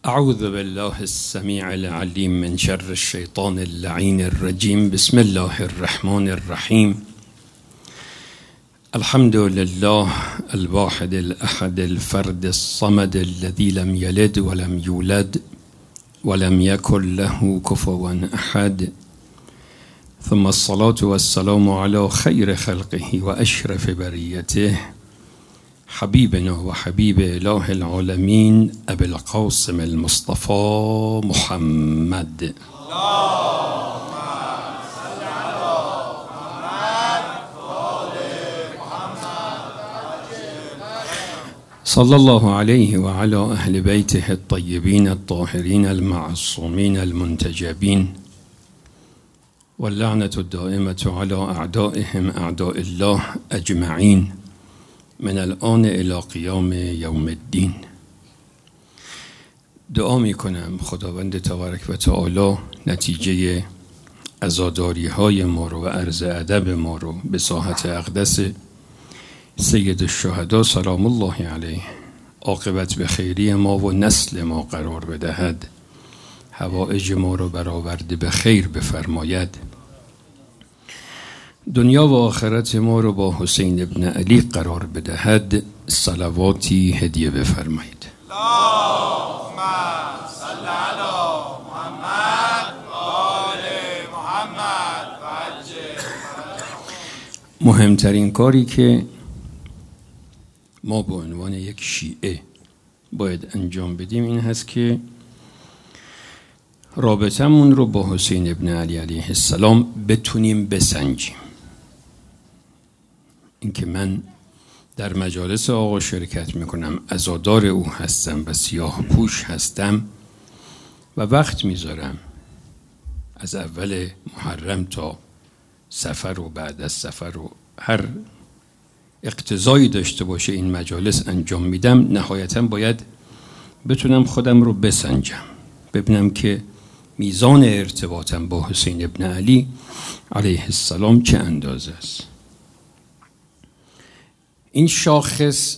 اعوذ بالله السمیع العلیم من شر الشیطان اللعین الرجیم. بسم الله الرحمن الرحیم. الحمد لله الواحد الاحد الفرد الصمد الذي لم يلد ولم يولد ولم يكن له كفوا احد، ثم الصلاة والسلام على خير خلقه واشرف بريته حبيبنا وحبيب إله العالمين أبي القاسم المصطفى محمد. صلى الله عليه وعلى أهل بيته الطيبين الطاهرين المعصومين المنتجبين، واللعنة الدائمة على أعدائهم أعداء الله أجمعين من الآن الى قیام یوم الدین. دعا می کنم خداوند تبارک و تعالی نتیجه عزاداری های ما رو و عرض ادب ما رو به ساحت اقدس سید الشهدا سلام الله علیه عاقبت به خیری ما و نسل ما قرار بدهد، حوائج ما رو برآورده به خیر بفرماید، دنیا و آخرت ما رو با حسین ابن علی قرار بدهد، صلواتی هدیه بفرمایید. اللهم صل علی محمد و آل محمد و عجل. مهمترین کاری که ما به عنوان یک شیعه باید انجام بدیم این هست که رابطمون رو با حسین ابن علی علیه السلام بتونیم بسنجیم. اینکه من در مجالس آقا شرکت میکنم، عزادار او هستم و سیاه پوش هستم و وقت میذارم از اول محرم تا سفر و بعد از سفر و هر اقتضایی داشته باشه این مجالس انجام میدم، نهایتا باید بتونم خودم رو بسنجم، ببینم که میزان ارتباطم با حسین ابن علی علیه السلام چه اندازه است. این شاخص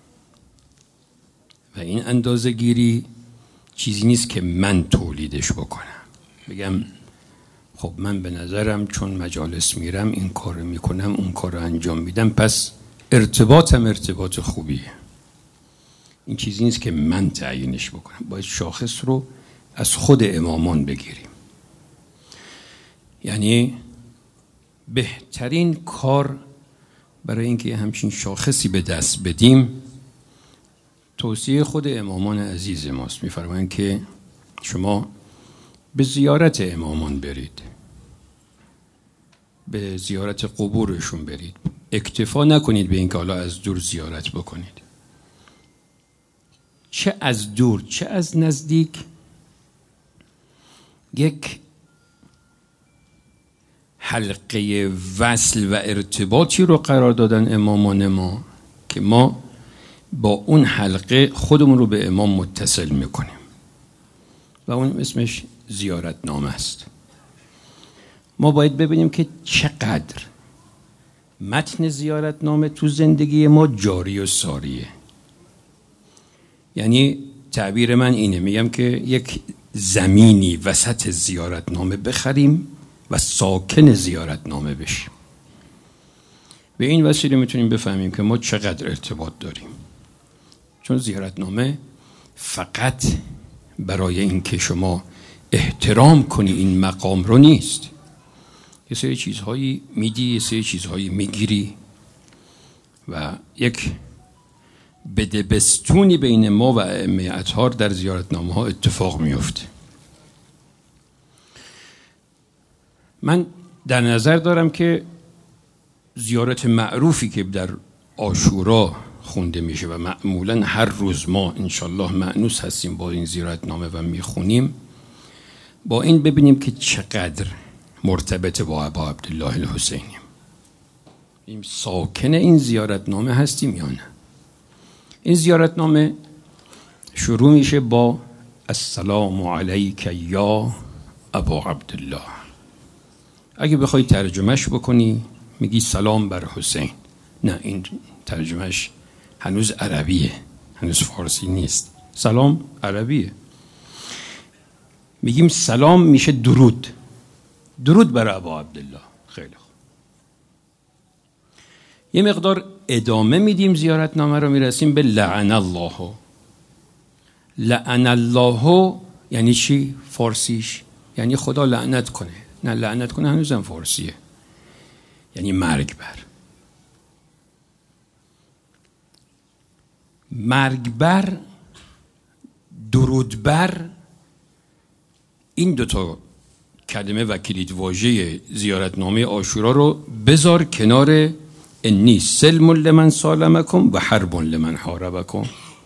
و این اندازه گیری چیزی نیست که من تولیدش بکنم، بگم خب من به نظرم چون مجالس میرم این کار میکنم اون کار انجام میدم پس ارتباطم ارتباط خوبیه. این چیزی نیست که من تعیینش بکنم، باید شاخص رو از خود امامان بگیریم. یعنی بهترین کار برای اینکه همچین شاخصی به دست بدیم توصیه خود امامان عزیز ماست. می‌فرمایند که شما به زیارت امامان برید، به زیارت قبورشون برید، اکتفا نکنید به اینکه حالا از دور زیارت بکنید، چه از دور چه از نزدیک یک حلقه وصل و ارتباطی رو قرار دادن امامان ما که ما با اون حلقه خودمون رو به امام متصل میکنیم و اون اسمش زیارت نامه است. ما باید ببینیم که چقدر متن زیارت نامه تو زندگی ما جاری و ساریه. یعنی تعبیر من اینه، میگم که یک زمینی وسط زیارت نامه بخریم و ساکن زیارت نامه بشیم. به این وسیله میتونیم بفهمیم که ما چقدر ارتباط داریم، چون زیارت نامه فقط برای اینکه شما احترام کنی این مقام رو نیست، یه سری چیزهایی میدی، یه سری چیزهایی میگیری و یک بدبستونی بین ما و ائمه اطهار در زیارت نامه ها اتفاق میفته. من در نظر دارم که زیارت معروفی که در عاشورا خونده میشه و معمولا هر روز ما انشالله مأنوس هستیم با این زیارت نامه و میخونیم، با این ببینیم که چقدر مرتبط با ابا عبدالله الحسینیم، این ساکن این زیارت نامه هستیم یا نه. این زیارت نامه شروع میشه با السلام علیک یا ابا عبدالله. اگه بخوای ترجمهش بکنی میگی سلام بر حسین. نه، این ترجمهش هنوز عربیه، هنوز فارسی نیست. سلام عربیه، میگیم سلام میشه درود، درود بر ابا عبدالله. خیلی خوب، یه مقدار ادامه میدیم زیارتنامه رو، میرسیم به لعن الله. لعن الله یعنی چی؟ فارسیش یعنی خدا لعنت کنه. نه، لعنت کنه هنوزم فارسیه، یعنی مرگ بر. مرگ بر، درود بر، این دوتا کلمه و کلید واژه زیارتنامه عاشورا رو بذار کنار انی سلم لمن سالمکم و حرب لمن حاربکم.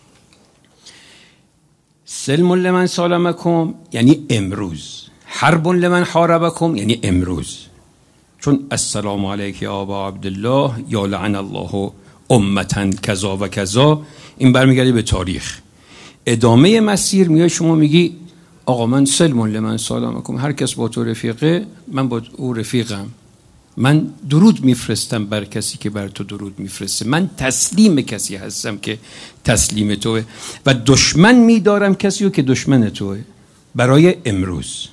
سلم لمن سالمکم یعنی امروز، حرب لمن حاربکم یعنی امروز. چون السلام علیک یا ابا عبدالله یا لعن الله امتا کذا و کذا، این برمیگردی به تاریخ. ادامه مسیر میای شما میگی آقا من سلم لمن سالمکم، هر کس با تو رفیقه من با او رفیقم، من درود میفرستم بر کسی که بر تو درود میفرسته، من تسلیم کسی هستم که تسلیم توه و دشمن میدارم کسی رو که دشمن توه برای امروز.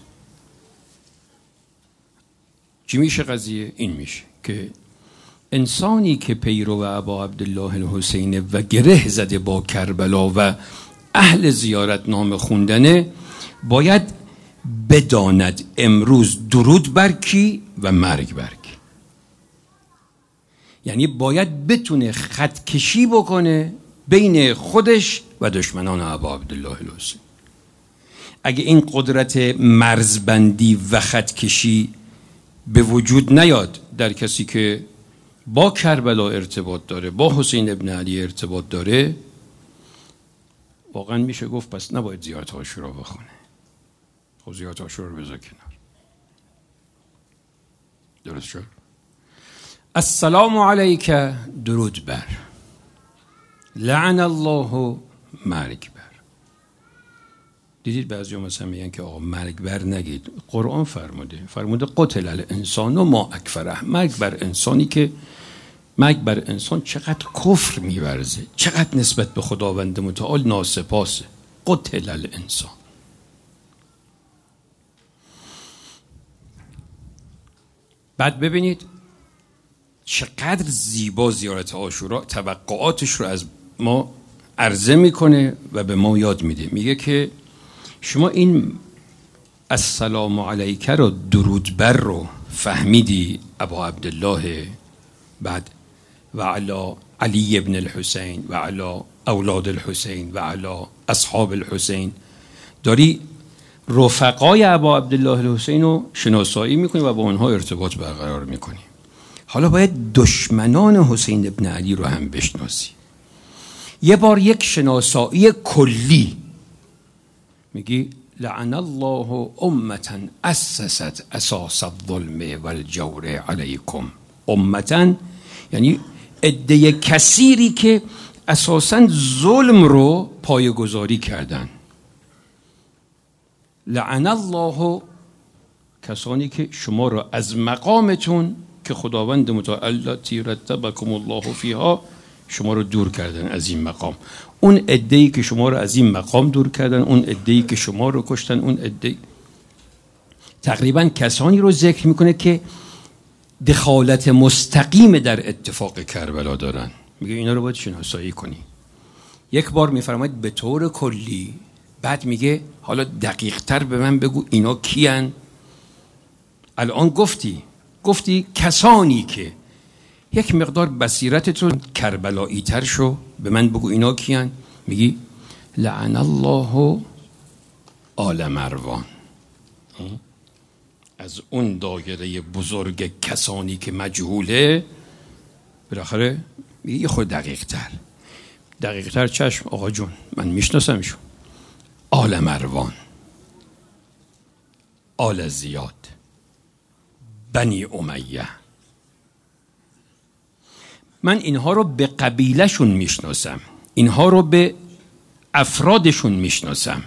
چی میشه قضیه؟ این میشه که انسانی که پیرو ابا عبدالله الحسین و گره زده با کربلا و اهل زیارت نام خوندنه، باید بداند امروز درود بر کی و مرگ بر کی. یعنی باید بتونه خط کشی بکنه بین خودش و دشمنان ابا عبدالله الحسین. اگه این قدرت مرزبندی و خط کشی به وجود نیاد در کسی که با کربلا ارتباط داره، با حسین ابن علی ارتباط داره، واقعا میشه گفت پس نباید زیارت عاشورا بخونه. خب زیارت عاشورا رو بذار کنار. درست شد؟ السلام علیک درود بر، لعن الله مرگ بر. دیدید بعضی‌ها مثلا میگن که آقا مرگ بر نگید، قرآن فرموده قتل الانسان و ما اکفره. مرگ بر انسانی که مرگ بر انسان چقدر کفر میورزه، چقدر نسبت به خداوند متعال ناسپاسه. قتل الانسان. بعد ببینید چقدر زیبا زیارت عاشورا توقعاتش رو از ما عرضه میکنه و به ما یاد میده. میگه که شما این السلام علیک رو، درود بر رو فهمیدی ابا عبدالله، بعد و علی علی ابن الحسین و علی اولاد الحسین و علی اصحاب الحسین، داری رفقای ابا عبدالله الحسین رو شناسایی میکنی و با اونها ارتباط برقرار میکنی. حالا باید دشمنان حسین ابن علی رو هم بشناسی. یه بار یک شناسایی کلی میگی لعن الله امتا اسست اساس الظلم والجور علیکم. امتا یعنی عده کثیری که اساساً ظلم رو پایه‌گذاری کردن. لعن الله کسانی که شما رو از مقامتون که خداوند متعال التی رتبکم الله فیها شما رو دور کردن از این مقام. اون عده‌ای که شما رو از این مقام دور کردن، اون عده‌ای که شما رو کشتن، اون عده تقریبا کسانی رو ذکر میکنه که دخالت مستقیم در اتفاق کربلا دارن. میگه اینا رو باید شناسایی کنی. یک بار میفرماید به طور کلی، بعد میگه حالا دقیق تر به من بگو اینا کیان. الان گفتی کسانی که یک مقدار بصیرتتون کربلایی تر شو، به من بگو اینا کیان. میگی لعن الله آل مروان. از اون دایره بزرگ کسانی که مجهوله، بالاخره میگه یه خود دقیق تر چشم آقا جون من میشناسمشون. آل مروان، آل زیاد، بنی امیه. من اینها رو به قبیلهشون میشناسم، اینها رو به افرادشون میشناسم.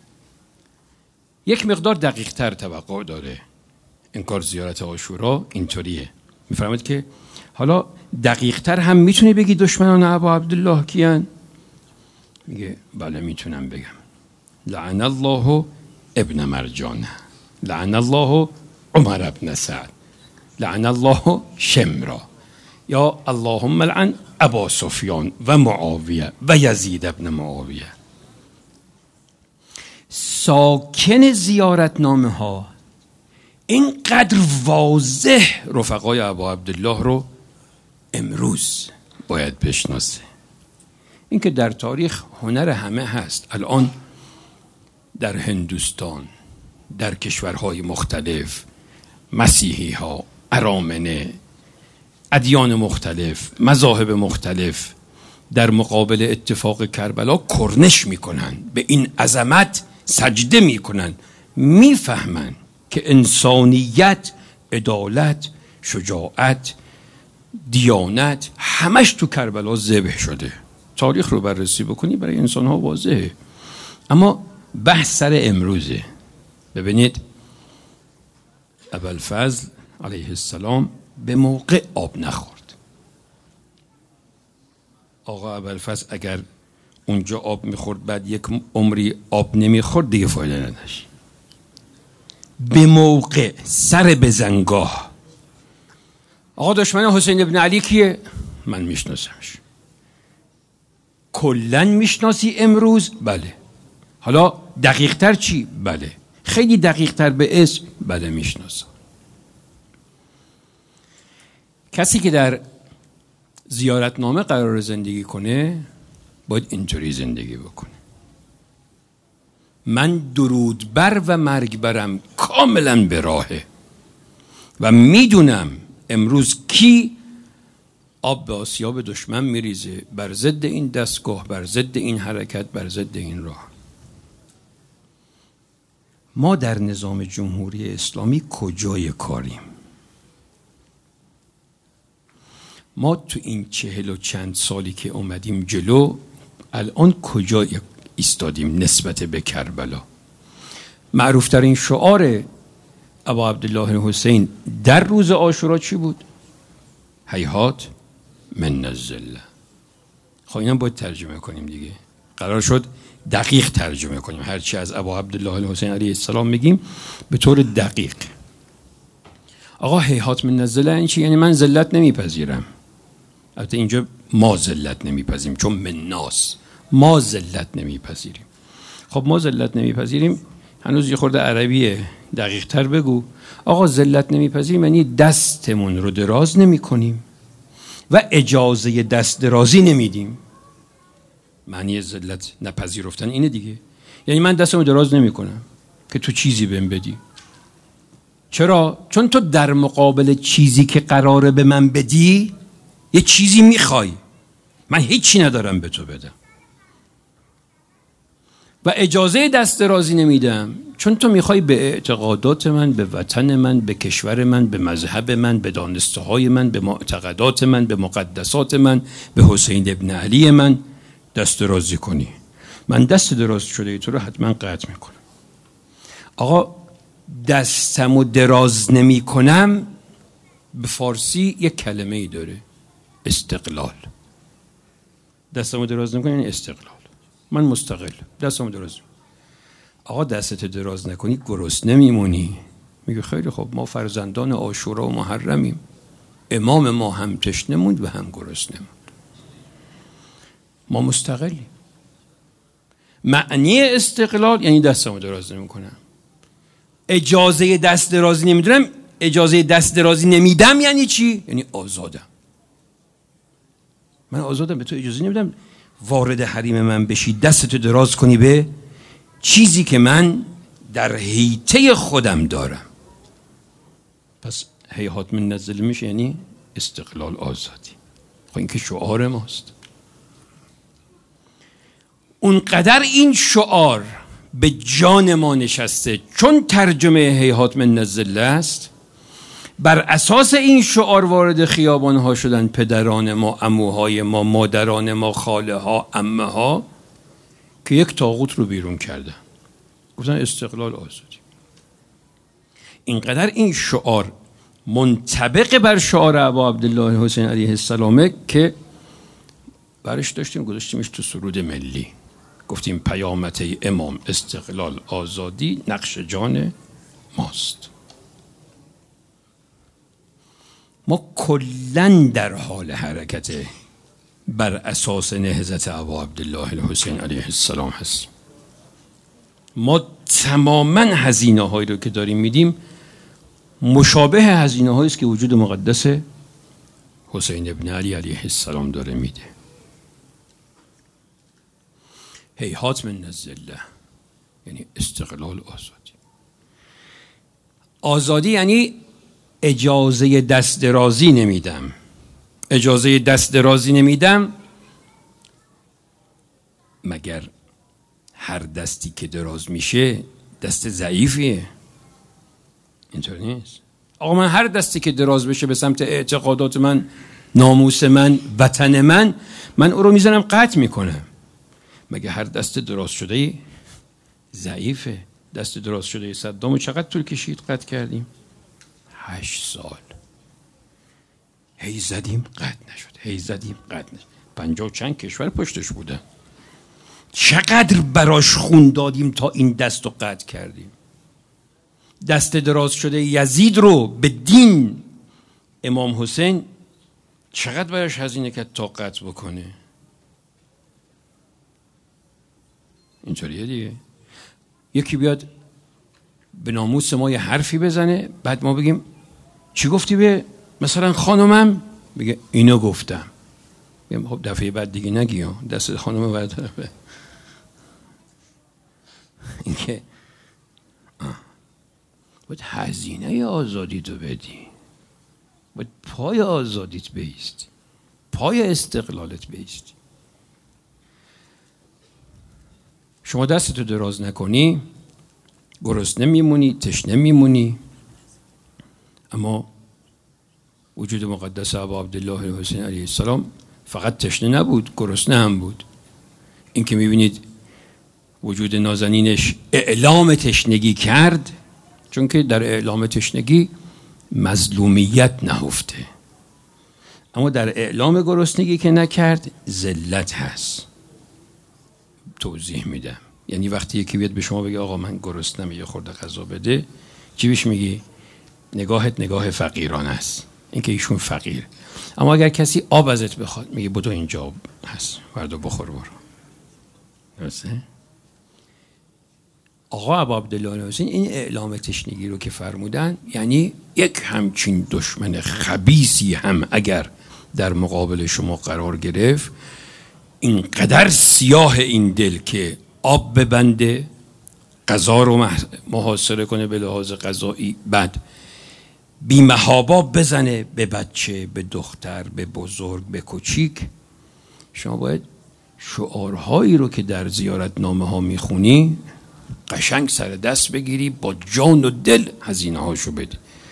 یک مقدار دقیق تر توقع داره. این کار زیارت عاشورا اینطوریه. میفرماید که حالا دقیق تر هم میتونی بگی دشمنان ابا عبدالله کیان؟ میگه بله میتونم بگم. لعن الله ابن مرجانه، لعن الله عمر ابن سعد، لعن الله شمرا، یا اللهم لعن ابا سفیان و معاویه و یزید ابن معاویه. ساکن زیارتنامه ها اینقدر واضح رفقای ابا عبدالله رو امروز باید بشناسه. این که در تاریخ هنر همه هست. الان در هندوستان، در کشورهای مختلف، مسیحی ها، ارامنه، ادیان مختلف، مذاهب مختلف در مقابل اتفاق کربلا کرنش میکنن، به این عظمت سجده میکنن، میفهمن که انسانیت، عدالت، شجاعت، دیانت همش تو کربلا ذبح شده. تاریخ رو بررسی بکنی برای انسان ها واضحه. اما بحث سر امروزه. ببینید ابوالفضل علیه السلام به موقع آب نخورد. آقا ابوالفضل اگر اونجا آب میخورد بعد یک عمری آب نمیخورد دیگه فایده نداشت. به موقع سر بزنگاه. آقا دشمن حسین ابن علی کیه؟ من میشناسمش. کلن میشناسی امروز؟ بله. حالا دقیق تر چی؟ بله. خیلی دقیق تر به اسم؟ بله میشناسم. کسی که در زیارتنامه قرار زندگی کنه باید اینطوری زندگی بکنه. من درود بر و مرگ برم کاملا به راهه و میدونم امروز کی آب به آسیاب دشمن میریزه بر ضد این دستگاه، بر ضد این حرکت، بر ضد این راه. ما در نظام جمهوری اسلامی کجای کاریم؟ ما تو این 40 و چند سالی که اومدیم جلو الان کجا ایستادیم نسبت به کربلا؟ معروفترین شعار ابا عبدالله حسین در روز عاشورا چی بود؟ هیهات من الذله. خب اینم باید ترجمه کنیم دیگه. قرار شد دقیق ترجمه کنیم. هرچی از ابا عبدالله حسین علیه السلام میگیم به طور دقیق. آقا هیهات من الذله این چی؟ یعنی من ذلت نمیپذیرم. البته اینجا ما ذلت نمیپذیریم چون مناس ما ذلت نمیپذیریم. خب ما ذلت نمیپذیریم هنوز یه خورده عربیه دقیق تر بگو. آقا ذلت نمیپذیریم یعنی دستمون رو دراز نمی کنیم و اجازه دست درازی نمیدیم. معنی ذلت نپذیرفتن اینه دیگه. یعنی من دستمو دراز نمی کنم که تو چیزی بهم بدی. چرا؟ چون تو در مقابل چیزی که قراره به من بدی یه چیزی میخوای. من هیچی ندارم به تو بدم و اجازه دست درازی نمیدم چون تو میخوای به اعتقادات من، به وطن من، به کشور من، به مذهب من، به دانسته های من، به معتقدات من، به مقدسات من، به حسین ابن علی من دست درازی کنی. من دست دراز شده تو رو حتما قطع میکنم. آقا دستمو دراز نمی کنم به فارسی یک کلمه ای داره، استقلال. دستمو دراز نمی کنم یعنی استقلال. من مستقل دستمو دراز نمی. آقا دستت دراز نکنی گرسنه میمونی. میگه خیلی خب ما فرزندان عاشورا و محرمیم. امام ما هم تشنه موند و هم گرسنه موند. ما مستقلیم. معنی استقلال یعنی دستمو دراز نمی کنم. اجازه دست درازی نمیدونم. اجازه دست درازی نمیدم یعنی چی؟ یعنی آزادم. من آزادم، به تو اجازه نمیدم وارد حریم من بشی، دستتو دراز کنی به چیزی که من در حیطه خودم دارم. پس هیهات من الذله میشه یعنی استقلال، آزادی. خب این که شعار ماست. اونقدر این شعار به جان ما نشسته چون ترجمه هیهات من الذله است. بر اساس این شعار وارد خیابان‌ها شدن پدران ما، عموهای ما، مادران ما، خاله ها، عمه ها که یک طاغوت رو بیرون کردن. گفتن استقلال، آزادی. اینقدر این شعار منطبق بر شعار ابا عبدالله حسین علیه السلامه که برش داشتیم گذاشتیمش تو سرود ملی. گفتیم پیامت امام استقلال آزادی نقش جان ماست. ما کلن در حال حرکت بر اساس نهضت ابا عبدالله الحسین علیه السلام هستیم. ما تماما هزینه هایی رو که داریم میدیم مشابه هزینه هایی است که وجود مقدس حسین ابن علی علیه السلام داره میده. هیهات من الذله، یعنی استقلال آزادی. آزادی یعنی اجازه دست درازی نمیدم. اجازه دست درازی نمیدم مگر هر دستی که دراز میشه دست ضعیفیه؟ اینطور نیست. آقا من هر دستی که دراز بشه به سمت اعتقادات من، ناموس من، وطن من او رو میزنم قطع میکنم. مگه هر دست دراز شده ضعیفه؟ دست دراز شده صدامو چقدر طول کشید قطع کردیم؟ 8 سال. هی زدیم قطع نشد، هی زدیم قطع نشد. 50 چند کشور پشتش بودن. چقدر براش خون دادیم تا این دست رو قطع کردیم. دست دراز شده یزید رو به دین امام حسین چقدر براش هزینه کرد تا قطع بکنه. اینطوریه دیگه. یکی بیاد به ناموس ما یه حرفی بزنه، بعد ما بگیم چی گفتی به مثلا خانمم؟ بگه اینو گفتم. بگیم خب دفعه بعد دیگه نگی، دست خانم برطرفه. این که باید هزینه آزادی تو بدی، باید پای آزادیت بیستی، پای استقلالت بیستی. شما دستتو دراز نکنی گرسنه میمونی، تشنه میمونی. اما وجود مقدس ابا عبدالله الحسین علیه السلام فقط تشنه نبود، گرسنه هم بود. این که میبینید وجود نازنینش اعلام تشنگی کرد، چون که در اعلام تشنگی مظلومیت نهفته، اما در اعلام گرسنگی که نکرد ذلت هست. توضیح میدم. یعنی وقتی یکی بیاد به شما بگه آقا من گرسنم یه خورده غذا بده، چی بهش میگی؟ نگاهت نگاه فقیرانه است، این که ایشون فقیر. اما اگر کسی آب ازت بخواد میگه بدو اینجا هست، بردو بخور برو. درسته؟ آقا ابا عبدالله الحسین این اعلام تشنگی رو که فرمودن، یعنی یک همچین دشمن خبیثی هم اگر در مقابل شما قرار گرفت، اینقدر سیاه این دل که آب ببنده، غذا رو محاصره کنه به لحاظ غذایی، بعد بی محابا بزنه به بچه، به دختر، به بزرگ، به کوچیک. شما باید شعارهایی رو که در زیارتنامه ها میخونی قشنگ سر دست بگیری، با جان و دل هزینه هاشو بدی.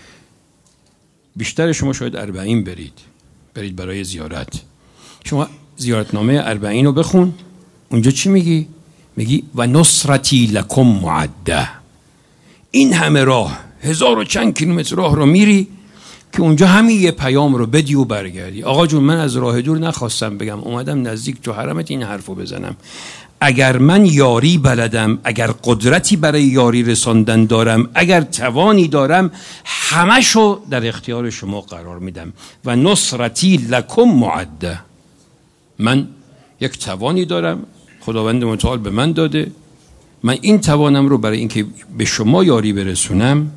بیشتر شما شاید 40 برید برای زیارت. شما زیارتنامه 40 رو بخون، اونجا چی میگی؟ میگی و نصرتی لکم معده. این همه راه، 1000 و چند کیلومتر راه رو میری که اونجا همین یه پیام رو بدی و برگردی. آقا جون من از راه دور نخواستم بگم، اومدم نزدیک تو حرمت این حرفو بزنم. اگر من یاری بلدم، اگر قدرتی برای یاری رساندن دارم، اگر توانی دارم، همشو در اختیار شما قرار میدم. و نصرتی لکم معده. من یک توانی دارم، خداوند متعال به من داده، من این توانم رو برای اینکه به شما یاری برسونم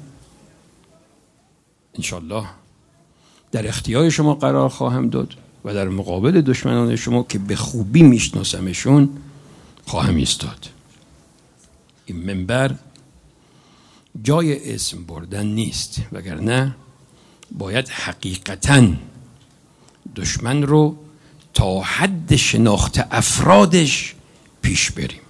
انشالله در اختیار شما قرار خواهم داد و در مقابل دشمنان شما که به خوبی میشناسمشون خواهم ایستاد. این منبر جای اسم بردن نیست، وگرنه باید حقیقتاً دشمن رو تا حد شناخت افرادش پیش بریم.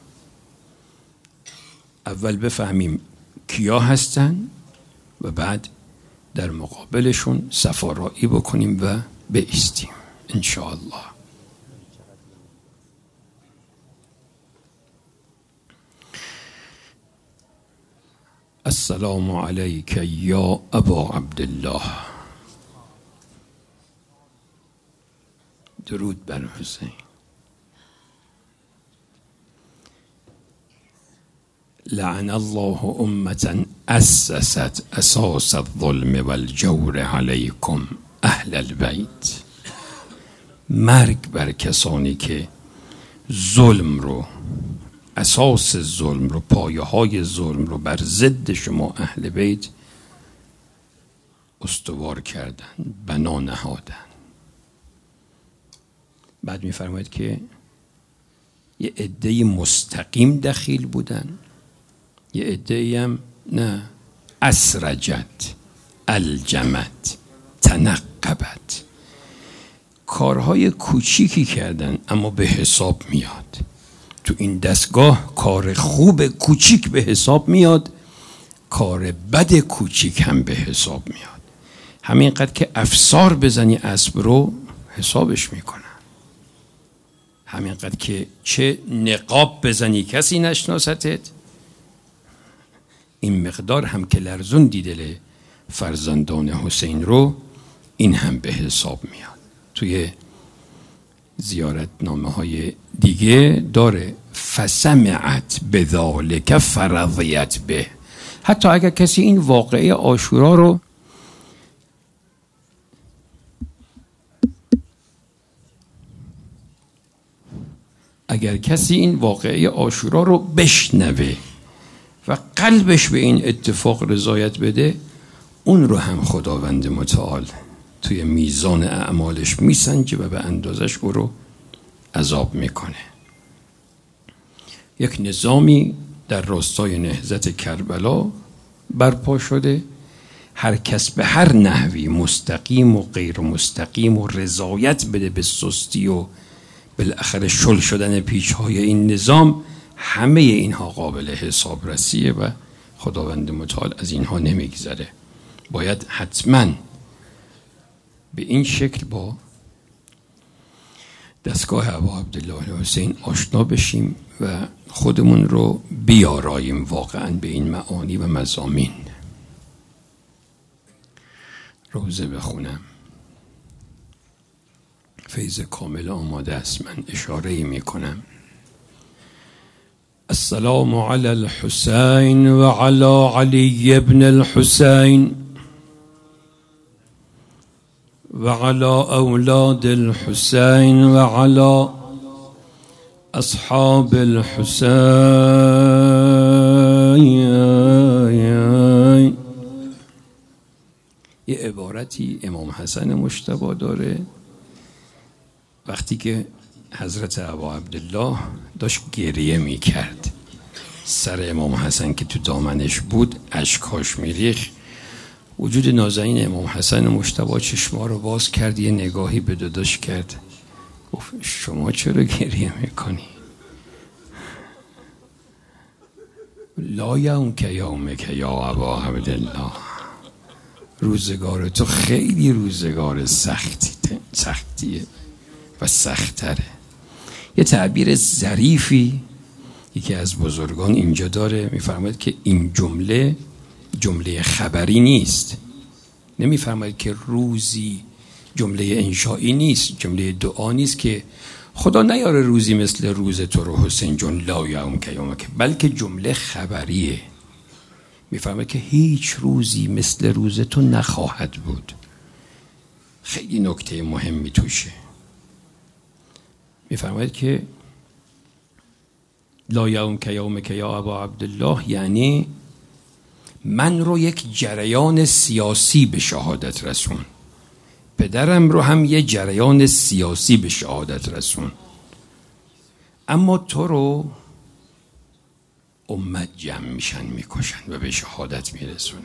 اول بفهمیم کیا هستن و بعد در مقابلشون صفارایی بکنیم و بایستیم انشاءالله. السلام علیک یا ابا عبدالله. درود بر حسین. لعن الله امة اسست اساس الظلم والجور علیکم اهل البیت. مرگ بر کسانی که ظلم رو، اساس ظلم رو، پایه های ظلم رو بر ضد شما اهل بیت استوار کردن، بنا نهادن. بعد می‌فرماید که یه عده‌ای مستقیم دخیل بودن، یه عده‌ای هم نه، اسرجت، الجمت، تنقبت، کارهای کوچیکی کردن اما به حساب میاد. تو این دستگاه کار خوب کوچیک به حساب میاد، کار بد کوچیک هم به حساب میاد. همینقدر که افسار بزنی اسب رو حسابش میکنن، همینقدر که چه نقاب بزنی کسی نشناستت، این مقدار هم که لرزون دیدل فرزندان حسین رو، این هم به حساب میاد. توی زیارتنامه های دیگه داره فسمعت بذالک فرضیت به. حتی اگر کسی این واقعه عاشورا رو بشنوه و قلبش به این اتفاق رضایت بده، اون رو هم خداوند متعال توی میزان اعمالش میسنجه و به اندازش او رو عذاب میکنه. یک نظامی در راستای نهضت کربلا برپا شده، هر کس به هر نحوی مستقیم و غیر مستقیم و رضایت بده به سستی و بالاخره شل شدن پیچ‌های این نظام، همه اینها قابل حسابرسیه و خداوند متعال از اینها نمیگذره. باید حتما به این شکل با دستگاه ابا عبدالله حسین آشنا بشیم و خودمون رو بیاراییم واقعا به این معانی و مضامین. روزه بخونم، فیض کامل آماده است، من اشاره می کنم. السلام علی الحسین و علی علی ابن الحسین و علی اولاد الحسین و علی اصحاب الحسین. یه عبارتی امام حسن مجتبی داره، وقتی که حضرت ابا عبدالله داشت گریه می کرد، سر امام حسن که تو دامنش بود اشکاش می ریخت، وجود نازنین امام حسن مجتبی چشما رو باز کرد، یه نگاهی به داداش کرد، گفت شما چرا گریه میکنی؟ لا یومک یومک یا ابا عبدالله، روزگار تو خیلی روزگار سختیه و سختره. یه تعبیر ظریفی یکی از بزرگان اینجا داره، میفرماید که این جمله خبری نیست، نمیفرماید که روزی جمله انشایی نیست، جمله دعا نیست که خدا نیاره روزی مثل روز تو رو حسین جون لا یومک یومک، بلکه جمله خبریه. میفرماید که هیچ روزی مثل روز تو نخواهد بود. خیلی نکته مهمی توشه. میفرماید که لا یومک یومک یا ابا عبدالله، یعنی من رو یک جریان سیاسی به شهادت رسون، پدرم رو هم یه جریان سیاسی به شهادت رسون، اما تو رو امت جمع میشن میکشن و به شهادت میرسونن.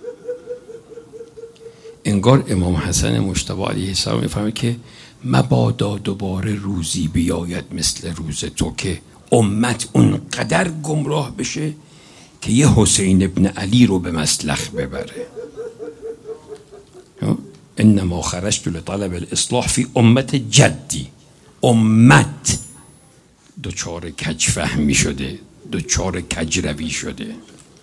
انگار امام حسن مجتبی علیه السلام میفهمه که مبادا دوباره روزی بیاید مثل روز تو که امت اونقدر گمراه بشه که یه حسین ابن علی رو به مسلخ ببره. انما خرجت لطلب الاصلاح فی امت جدی. امت دوچار کج فهمی شده، دوچار کج روی شده.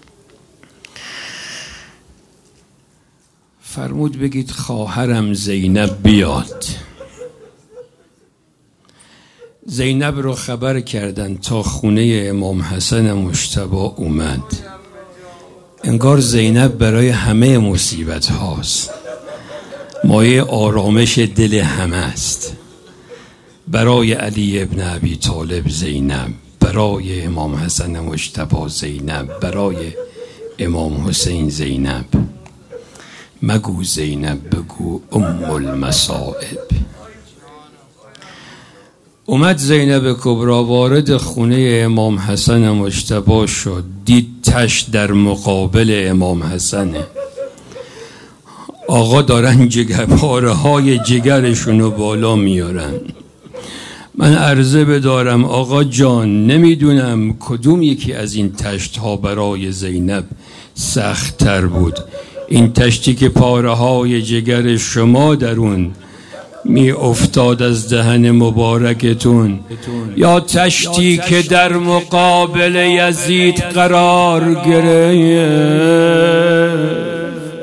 فرمود بگید خواهرم زینب بیاد. زینب رو خبر کردن تا خونه امام حسن مجتبی اومد. انگار زینب برای همه مصیبت هاست، مایه آرامش دل همه است. برای علی ابن ابی طالب زینب، برای امام حسن مجتبی زینب، برای امام حسین زینب. مگو زینب، بگو ام المصائب. اومد زینب کبرا، وارد خونه امام حسن مجتبی شد، دید تشت در مقابل امام حسنه. آقا دارن پاره های جگرشونو بالا میارن. من عرضه بدارم آقا جان، نمیدونم کدوم یکی از این تشت ها برای زینب سخت تر بود، این تشتی که پاره های جگر شما درون می افتاد از دهن مبارکتون، یا تشتی که در مقابل یزید قرار گرفت،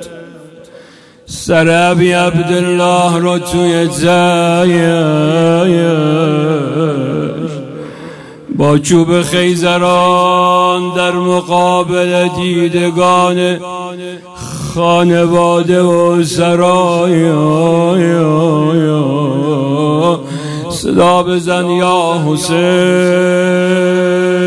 سر ابی عبدالله رو توی جایش با چوب خیزران در مقابل دیدگان خانواده و سرای صدا بزن یا حسین.